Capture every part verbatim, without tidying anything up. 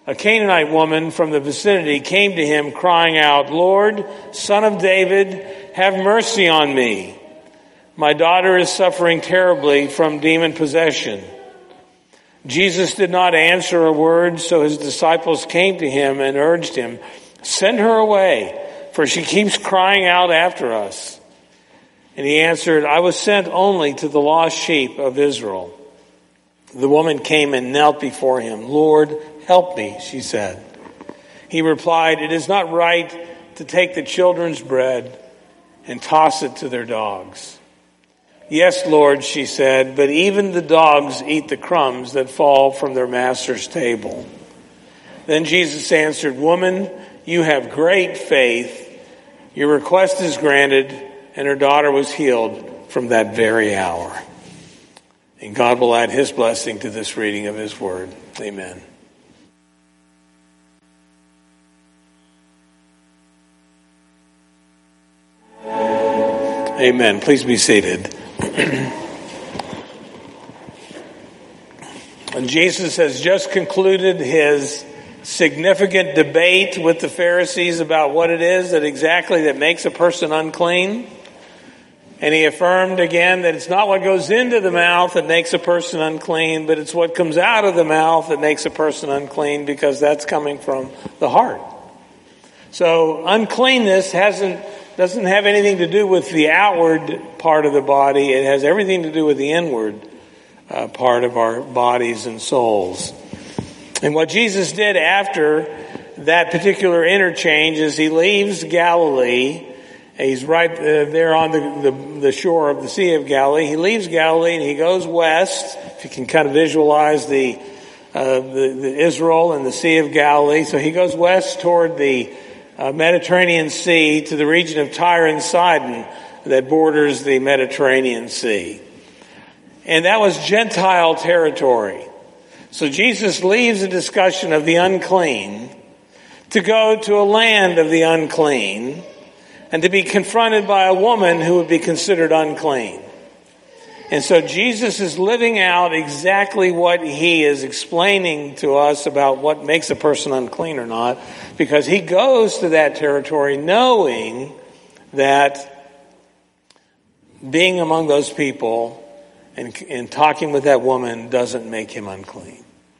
a Canaanite woman from the vicinity came to him crying out, "Lord, Son of David, have mercy on me. My daughter is suffering terribly from demon possession." Jesus did not answer a word, so his disciples came to him and urged him, "Send her away, for she keeps crying out after us." And he answered, "I was sent only to the lost sheep of Israel." The woman came and knelt before him. "Lord, help me," she said. He replied, "It is not right to take the children's bread and toss it to their dogs." "Yes, Lord," she said, "but even the dogs eat the crumbs that fall from their master's table." Then Jesus answered, "Woman, you have great faith. Your request is granted," and her daughter was healed from that very hour. And God will add his blessing to this reading of his word. Amen. Amen. Please be seated. And Jesus has just concluded his significant debate with the Pharisees about what it is that exactly that makes a person unclean. And he affirmed again that it's not what goes into the mouth that makes a person unclean, but it's what comes out of the mouth that makes a person unclean, because that's coming from the heart. So uncleanness hasn't doesn't have anything to do with the outward part of the body. It has everything to do with the inward uh, part of our bodies and souls. And what Jesus did after that particular interchange is he leaves Galilee. He's right uh, there on the, the, the shore of the Sea of Galilee. He leaves Galilee and he goes west. If you can kind of visualize the, uh, the, the Israel and the Sea of Galilee. So he goes west toward the uh, Mediterranean Sea to the region of Tyre and Sidon that borders the Mediterranean Sea. And that was Gentile territory. So Jesus leaves a discussion of the unclean to go to a land of the unclean, and to be confronted by a woman who would be considered unclean. And so Jesus is living out exactly what he is explaining to us about what makes a person unclean or not, because he goes to that territory knowing that being among those people and, and talking with that woman doesn't make him unclean.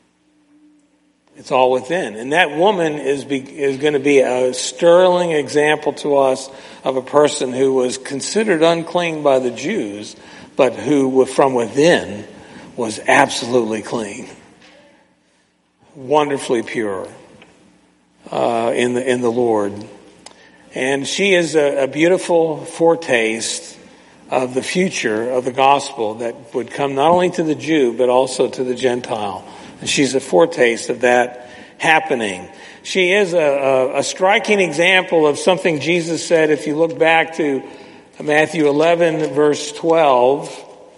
It's all within. And that woman is be, is going to be a sterling example to us of a person who was considered unclean by the Jews, but who from within was absolutely clean. Wonderfully pure uh, in the in the Lord. And she is a, a beautiful foretaste of the future of the gospel that would come not only to the Jew, but also to the Gentile. And she's a foretaste of that happening. She is a, a, a striking example of something Jesus said. If you look back to Matthew eleven, verse twelve,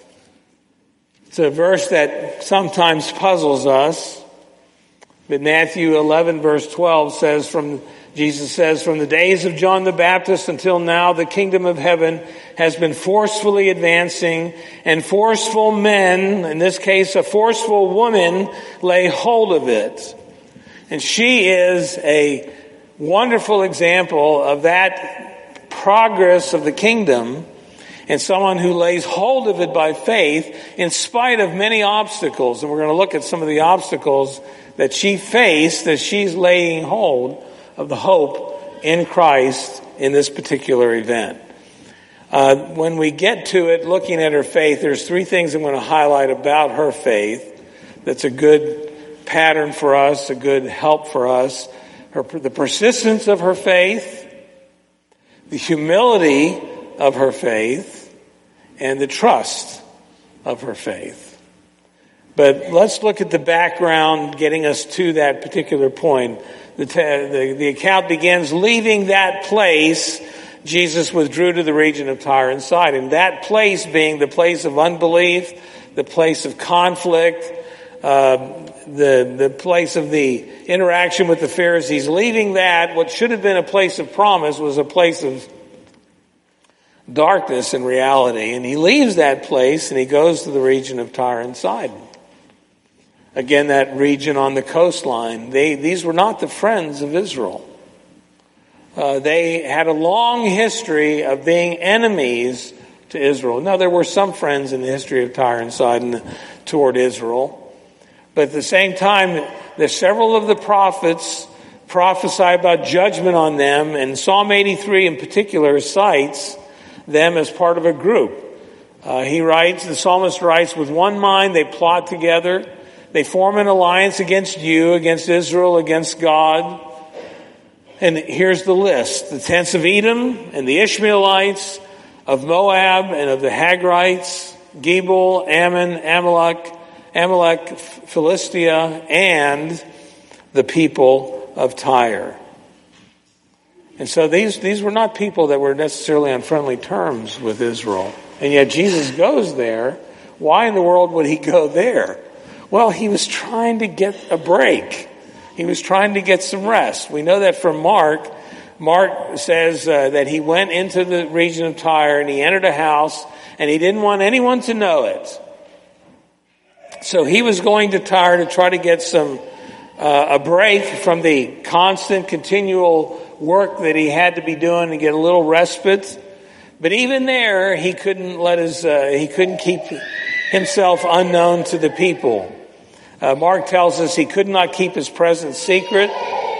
it's a verse that sometimes puzzles us. But Matthew eleven, verse twelve says, from Jesus says, "From the days of John the Baptist until now, the kingdom of heaven has been forcefully advancing, and forceful men," in this case a forceful woman, "lay hold of it." And she is a wonderful example of that progress of the kingdom, and someone who lays hold of it by faith in spite of many obstacles. And we're going to look at some of the obstacles that she faced as she's laying hold of the hope in Christ in this particular event. Uh, when we get to it, looking at her faith, there's three things I'm going to highlight about her faith that's a good pattern for us, a good help for us. Her, the persistence of her faith, the humility of her faith, and the trust of her faith. But let's look at the background getting us to that particular point. The, the, the account begins, leaving that place, Jesus withdrew to the region of Tyre and Sidon. That place being the place of unbelief, the place of conflict, uh, the, the place of the interaction with the Pharisees. Leaving that, what should have been a place of promise was a place of darkness in reality. And he leaves that place and he goes to the region of Tyre and Sidon. Again, that region on the coastline. They, these were not the friends of Israel. Uh, they had a long history of being enemies to Israel. Now, there were some friends in the history of Tyre and Sidon toward Israel. But at the same time, there's several of the prophets prophesy about judgment on them. And Psalm eighty-three in particular cites them as part of a group. Uh, he writes, the psalmist writes, with one mind they plot together. They form an alliance against you, against Israel, against God. And here's the list. The tents of Edom and the Ishmaelites, of Moab and of the Hagrites, Gebal, Ammon, Amalek, Amalek, Philistia, and the people of Tyre. And so these, these were not people that were necessarily on friendly terms with Israel. And yet Jesus goes there. Why in the world would he go there? Well, he was trying to get a break. He was trying to get some rest. We know that from Mark. Mark says uh, that he went into the region of Tyre and he entered a house and he didn't want anyone to know it. So he was going to Tyre to try to get some uh, a break from the constant, continual work that he had to be doing and get a little respite. But even there, he couldn't let his uh, he couldn't keep himself unknown to the people. Uh, Mark tells us he could not keep his presence secret.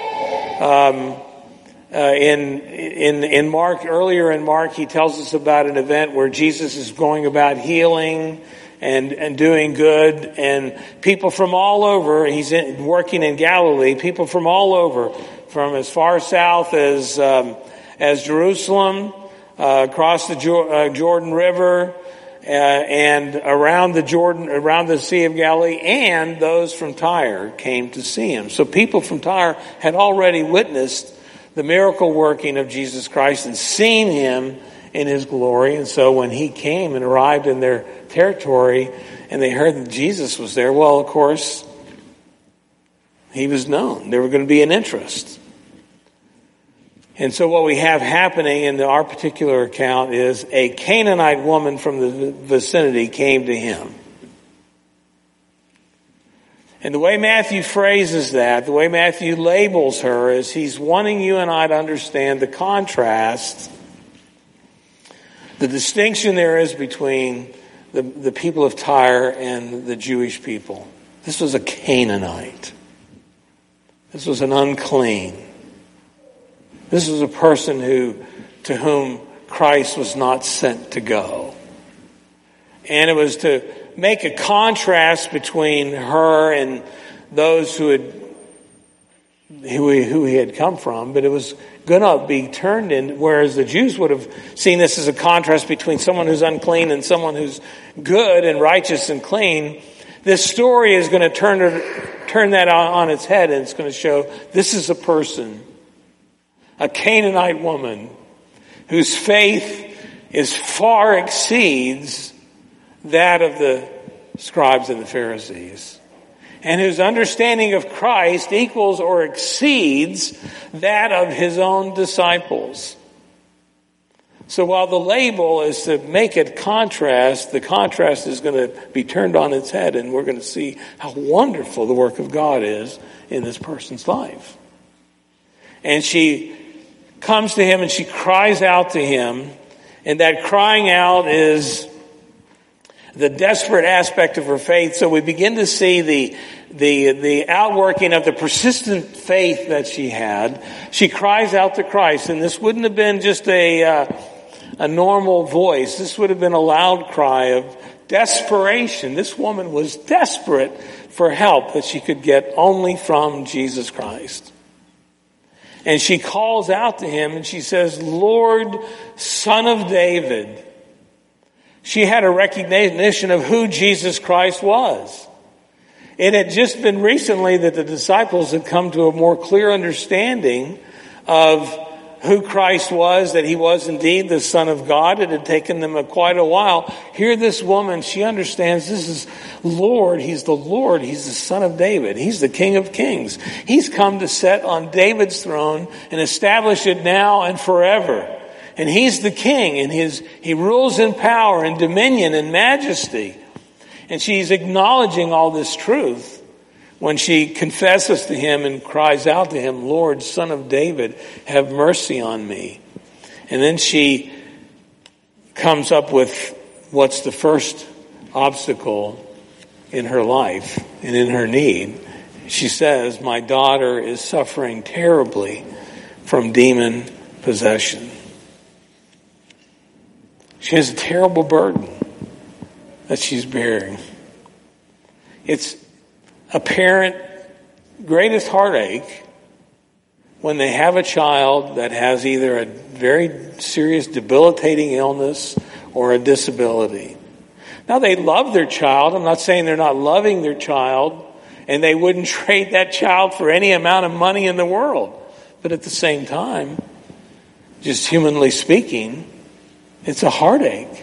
Um, uh, in in in Mark, earlier in Mark, he tells us about an event where Jesus is going about healing and and doing good, and people from all over. He's in, working in Galilee. People from all over, from as far south as um, as Jerusalem, uh, across the jo- uh, Jordan River. Uh, and around the Jordan, around the Sea of Galilee, and those from Tyre came to see him. So people from Tyre had already witnessed the miracle working of Jesus Christ and seen him in his glory. And so when he came and arrived in their territory and they heard that Jesus was there, well, of course, he was known. There was going to be an interest. And so what we have happening in our particular account is a Canaanite woman from the vicinity came to him. And the way Matthew phrases that, the way Matthew labels her, is he's wanting you and I to understand the contrast, the distinction there is between the, the people of Tyre and the Jewish people. This was a Canaanite. This was an unclean. This was a person who, to whom Christ was not sent to go. And it was to make a contrast between her and those who had, who he, who he had come from, but it was going to be turned in, whereas the Jews would have seen this as a contrast between someone who's unclean and someone who's good and righteous and clean. This story is going to turn, turn that on, on its head, and it's going to show this is a person, a Canaanite woman whose faith is far exceeds that of the scribes and the Pharisees, and whose understanding of Christ equals or exceeds that of his own disciples. So while the label is to make it contrast, the contrast is going to be turned on its head, and we're going to see how wonderful the work of God is in this person's life. And she comes to him and she cries out to him, and that crying out is the desperate aspect of her faith. So we begin to see the the the outworking of the persistent faith that she had. She cries out to Christ, and this wouldn't have been just a uh, a normal voice. This would have been a loud cry of desperation. This woman was desperate for help that she could get only from Jesus Christ. And she calls out to him and she says, "Lord, Son of David." She had a recognition of who Jesus Christ was. It had just been recently that the disciples had come to a more clear understanding of who Christ was, that he was indeed the Son of God. It had taken them a, quite a while. Here this woman, she understands this is Lord. He's the Lord. He's the Son of David. He's the King of Kings. He's come to set on David's throne and establish it now and forever. And he's the king, and his he rules in power and dominion and majesty. And she's acknowledging all this truth. when she confesses to him and cries out to him, Lord, Son of David, have mercy on me. And then she comes up with what's the first obstacle in her life and in her need. She says, my daughter is suffering terribly from demon possession. She has a terrible burden that she's bearing. It's a parent greatest heartache when they have a child that has either a very serious debilitating illness or a disability. Now, they love their child. I'm not saying they're not loving their child, and they wouldn't trade that child for any amount of money in the world. But at the same time, just humanly speaking, it's a heartache.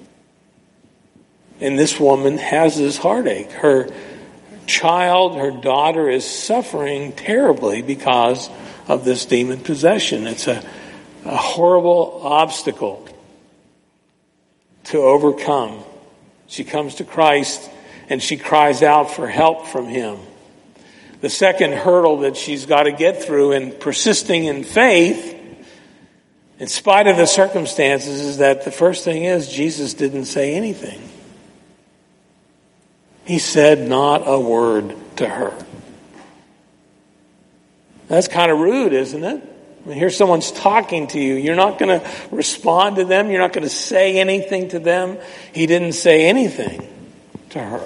And this woman has this heartache. Her child, her daughter, is suffering terribly because of this demon possession. It's a, a horrible obstacle to overcome. She comes to Christ and she cries out for help from him. The second hurdle that she's got to get through in persisting in faith, in spite of the circumstances, is that the first thing is Jesus didn't say anything. He said not a word to her. That's kind of rude, isn't it? I mean, here someone's talking to you. You're not going to respond to them. You're not going to say anything to them. He didn't say anything to her.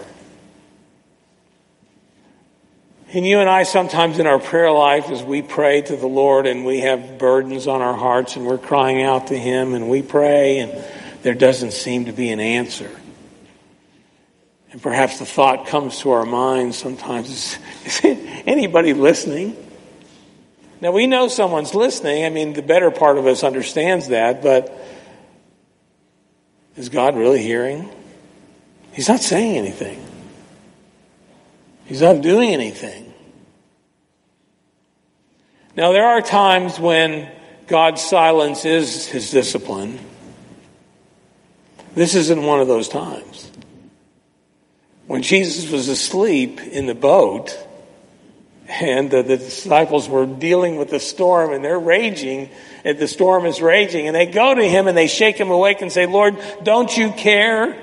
And you and I sometimes in our prayer life, as we pray to the Lord and we have burdens on our hearts and we're crying out to Him and we pray and there doesn't seem to be an answer. And perhaps the thought comes to our minds sometimes, is, is anybody listening? Now, we know someone's listening. I mean, the better part of us understands that, but is God really hearing? He's not saying anything. He's not doing anything. Now, there are times when God's silence is His discipline. This isn't one of those times. When Jesus was asleep in the boat, and the, the disciples were dealing with the storm, and they're raging, and the storm is raging, and they go to Him and they shake Him awake and say, Lord, don't you care?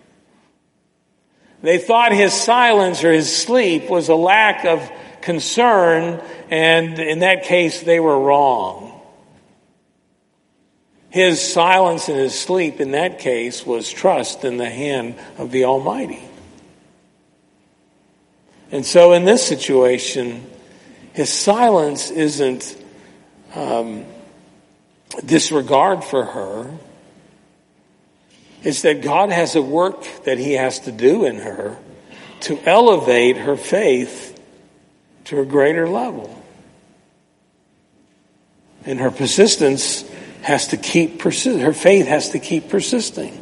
They thought His silence or His sleep was a lack of concern, and in that case they were wrong. His silence and His sleep in that case was trust in the hand of the Almighty. And so in this situation, His silence isn't um, disregard for her. It's that God has a work that He has to do in her to elevate her faith to a greater level. And her persistence has to keep persist. Her faith has to keep persisting.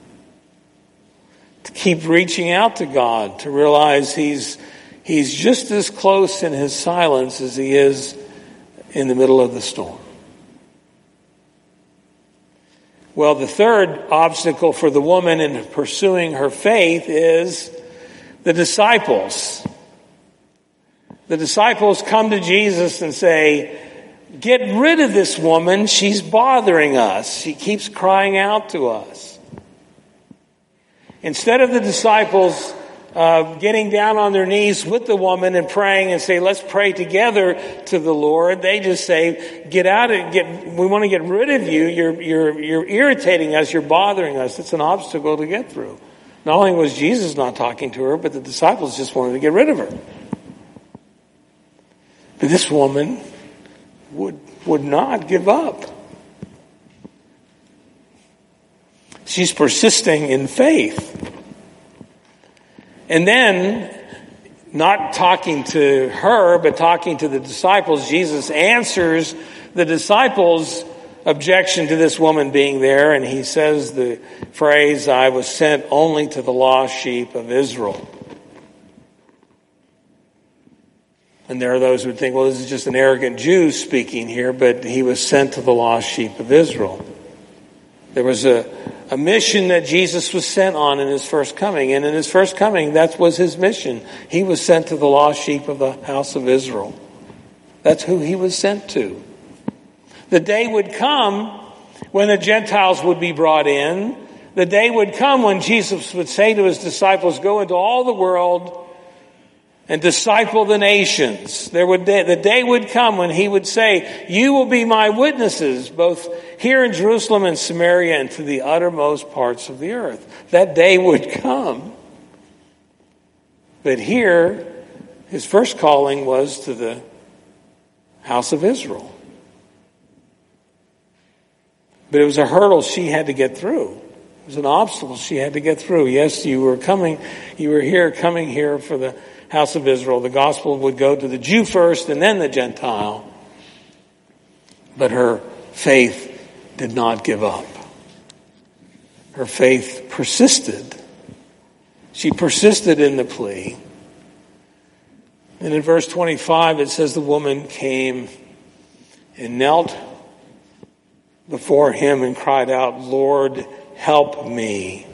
To keep reaching out to God, to realize He's He's just as close in His silence as He is in the middle of the storm. Well, the third obstacle for the woman in pursuing her faith is the disciples. The disciples come to Jesus and say, get rid of this woman. She's bothering us. She keeps crying out to us. Instead of the disciples Uh, getting down on their knees with the woman and praying and say, let's pray together to the Lord, they just say, get out of get we want to get rid of you. You're you're you're irritating us, you're bothering us. It's an obstacle to get through. Not only was Jesus not talking to her, but the disciples just wanted to get rid of her. But this woman would would not give up. She's persisting in faith. And then, not talking to her, but talking to the disciples, Jesus answers the disciples' objection to this woman being there. And He says the phrase, I was sent only to the lost sheep of Israel. And there are those who would think, well, this is just an arrogant Jew speaking here, but He was sent to the lost sheep of Israel. There was a a mission that Jesus was sent on in his first coming. And in his first coming, that was his mission. He was sent to the lost sheep of the house of Israel. That's who he was sent to. The day would come when the Gentiles would be brought in. The day would come when Jesus would say to his disciples, go into all the world and disciple the nations. There would the day would come when he would say, you will be my witnesses, both here in Jerusalem and Samaria and to the uttermost parts of the earth. That day would come. But here, his first calling was to the house of Israel. But it was a hurdle she had to get through. It was an obstacle she had to get through. Yes, you were coming, you were here, coming here for the house of Israel. The gospel would go to the Jew first and then the Gentile. But her faith did not give up. Her faith persisted. She persisted in the plea. And in verse twenty-five, it says the woman came and knelt before him and cried out, Lord, help me.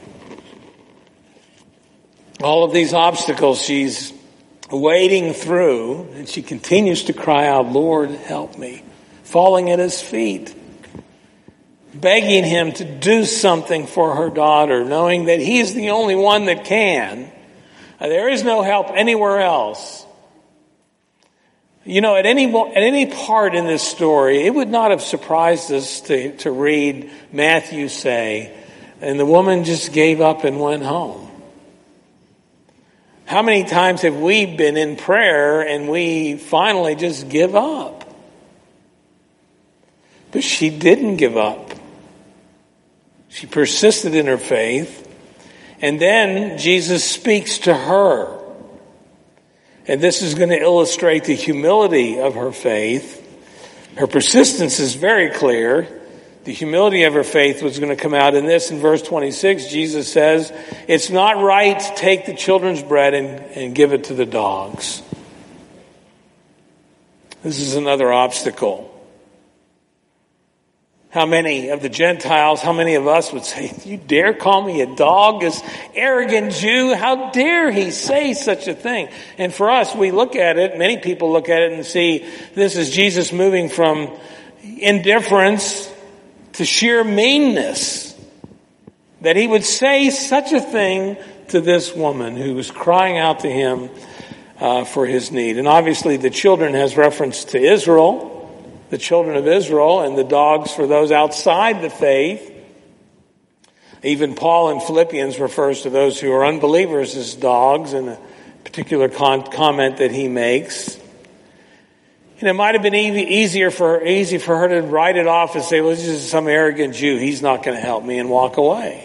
All of these obstacles she's wading through, and she continues to cry out, Lord, help me. Falling at his feet, begging him to do something for her daughter, knowing that he's the only one that can. There is no help anywhere else. You know, at any at any part in this story, it would not have surprised us to, to read Matthew say, and the woman just gave up and went home. How many times have we been in prayer and we finally just give up? But she didn't give up. She persisted in her faith. And then Jesus speaks to her. And this is going to illustrate the humility of her faith. Her persistence is very clear. The humility of her faith was going to come out in this. In verse twenty-six, Jesus says, it's not right to take the children's bread and, and give it to the dogs. This is another obstacle. How many of the Gentiles, how many of us would say, you dare call me a dog, this arrogant Jew? How dare he say such a thing? And for us, we look at it, many people look at it and see this is Jesus moving from indifference to sheer meanness. That he would say such a thing to this woman who was crying out to him uh, for his need. And obviously the children has reference to Israel. The children of Israel, and the dogs for those outside the faith. Even Paul in Philippians refers to those who are unbelievers as dogs in a particular con- comment that he makes. And it might have been e- easier for her, easy for her to write it off and say, well, this is some arrogant Jew. He's not going to help me, and walk away.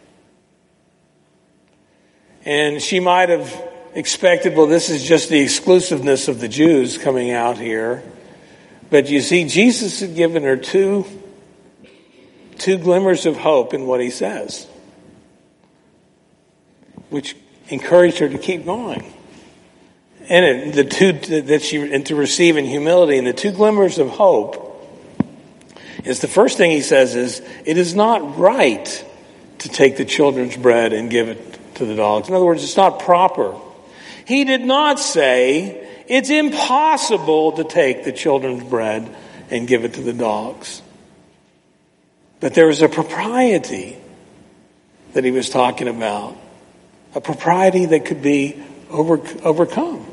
And she might have expected, well, this is just the exclusiveness of the Jews coming out here. But you see, Jesus had given her two, two glimmers of hope in what he says, which encouraged her to keep going. And it, the two that she and to receive in humility, and the two glimmers of hope is the first thing he says is, it is not right to take the children's bread and give it to the dogs. In other words, it's not proper. He did not say, it's impossible to take the children's bread and give it to the dogs. But there was a propriety that he was talking about. A propriety that could be over, overcome.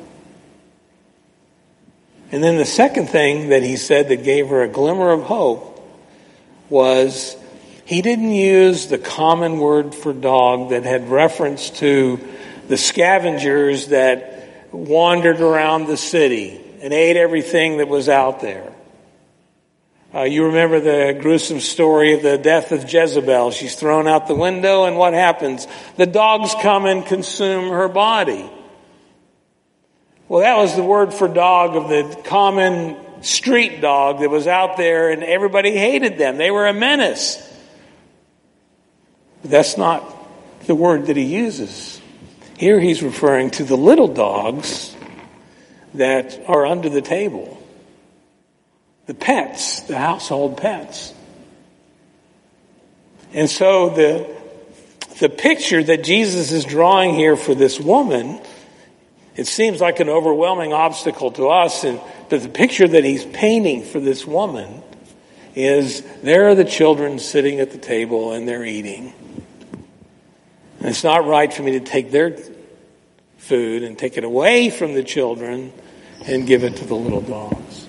And then the second thing that he said that gave her a glimmer of hope was he didn't use the common word for dog that had reference to the scavengers that wandered around the city and ate everything that was out there. Uh, you remember the gruesome story of the death of Jezebel. She's thrown out the window, and what happens? The dogs come and consume her body. Well, that was the word for dog of the common street dog that was out there, and everybody hated them. They were a menace. But that's not the word that he uses. Here he's referring to the little dogs that are under the table. The pets, the household pets. And so the, the picture that Jesus is drawing here for this woman, it seems like an overwhelming obstacle to us, and, but the picture that he's painting for this woman is there are the children sitting at the table and they're eating. And it's not right for me to take their food and take it away from the children and give it to the little dogs.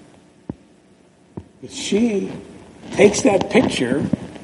But she takes that picture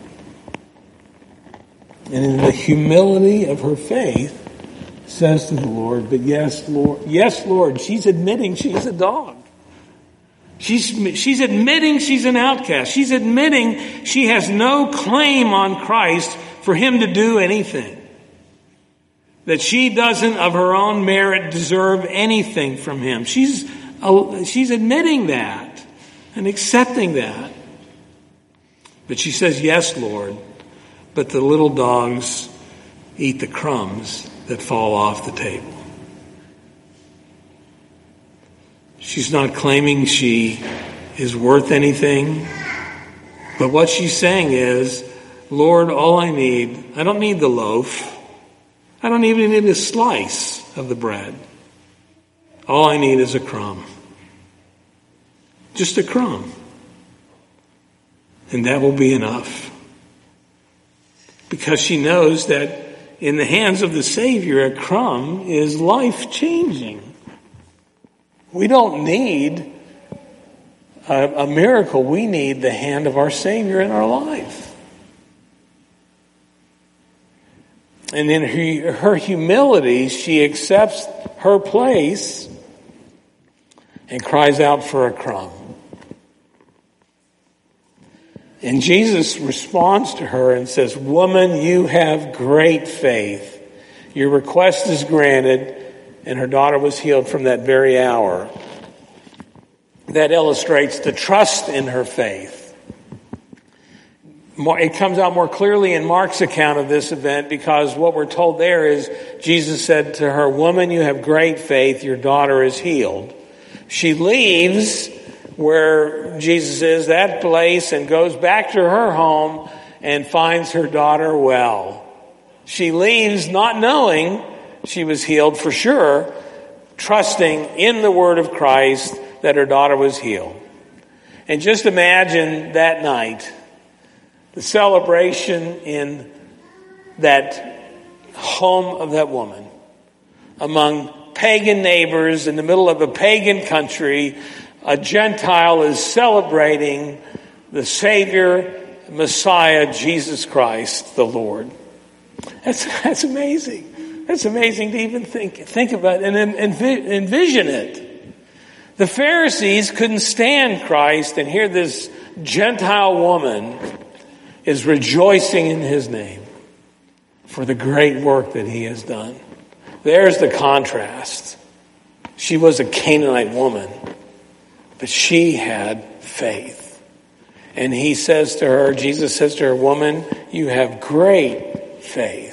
and in the humility of her faith says to the Lord, but yes, Lord, yes, Lord, she's admitting she's a dog. She's, she's admitting she's an outcast. She's admitting she has no claim on Christ for him to do anything. That she doesn't of her own merit deserve anything from him. She's, she's admitting that and accepting that. But she says, yes, Lord, but the little dogs eat the crumbs that fall off the table. She's not claiming she is worth anything. But what she's saying is, Lord, all I need, I don't need the loaf. I don't even need a slice of the bread. All I need is a crumb. Just a crumb. And that will be enough. Because she knows that in the hands of the Savior, a crumb is life-changing. We don't need a, a miracle. We need the hand of our Savior in our life. And in her, her humility, she accepts her place and cries out for a crumb. And Jesus responds to her and says, woman, you have great faith. Your request is granted. And her daughter was healed from that very hour. That illustrates the trust in her faith. It comes out more clearly in Mark's account of this event because what we're told there is Jesus said to her, woman, you have great faith. Your daughter is healed. She leaves where Jesus is, that place, and goes back to her home and finds her daughter well. She leaves not knowing she was healed for sure, trusting in the word of Christ that her daughter was healed. And just imagine that night, the celebration in that home of that woman, among pagan neighbors in the middle of a pagan country. A Gentile is celebrating the Savior, Messiah, Jesus Christ, the Lord. That's, that's amazing. That's amazing to even think think about and envision it. The Pharisees couldn't stand Christ, and here this Gentile woman is rejoicing in his name for the great work that he has done. There's the contrast. She was a Canaanite woman, but she had faith. And he says to her, Jesus says to her, woman, you have great faith.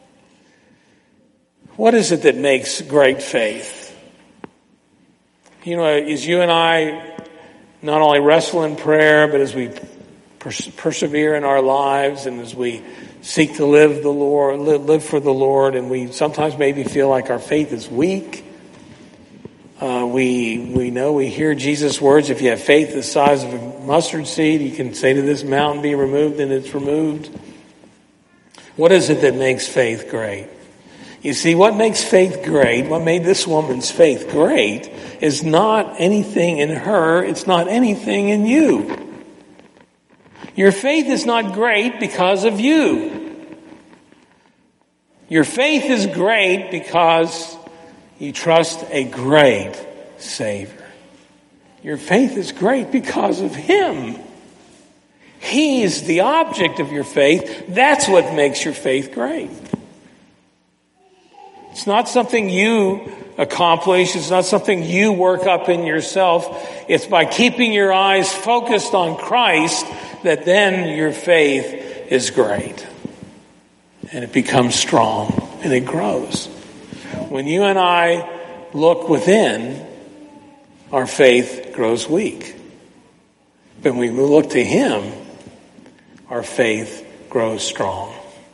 What is it that makes great faith? You know, as you and I not only wrestle in prayer, but as we pers- persevere in our lives and as we seek to live the Lord, live, live for the Lord, and we sometimes maybe feel like our faith is weak. Uh, we we know, we hear Jesus' words, if you have faith the size of a mustard seed, you can say to this mountain, be removed, and it's removed. What is it that makes faith great? You see, what makes faith great, what made this woman's faith great, is not anything in her, it's not anything in you. Your faith is not great because of you. Your faith is great because you trust a great Savior. Your faith is great because of Him. He's the object of your faith. That's what makes your faith great. It's not something you accomplish. It's not something you work up in yourself. It's by keeping your eyes focused on Christ that then your faith is great. And it becomes strong and it grows. When you and I look within, our faith grows weak. But when we look to Him, our faith grows strong.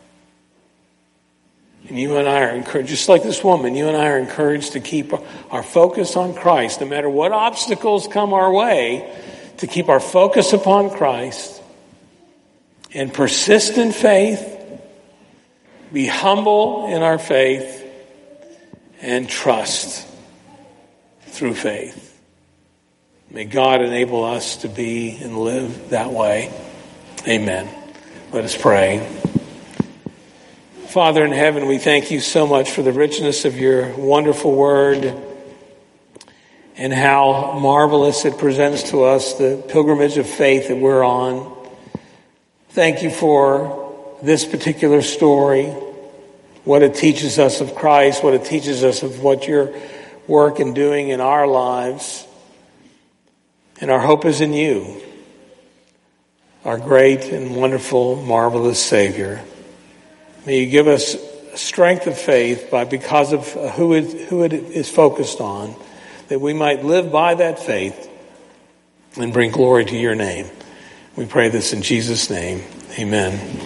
And you and I are encouraged, just like this woman, you and I are encouraged to keep our focus on Christ, no matter what obstacles come our way, to keep our focus upon Christ and persist in faith, be humble in our faith, and trust through faith. May God enable us to be and live that way. Amen. Let us pray. Father in heaven, we thank you so much for the richness of your wonderful word and how marvelous it presents to us the pilgrimage of faith that we're on. Thank you for this particular story, what it teaches us of Christ, what it teaches us of what your work and doing in our lives. And our hope is in you, our great and wonderful, marvelous Savior. May you give us strength of faith by because of who it, who it is focused on, that we might live by that faith and bring glory to your name. We pray this in Jesus' name. Amen.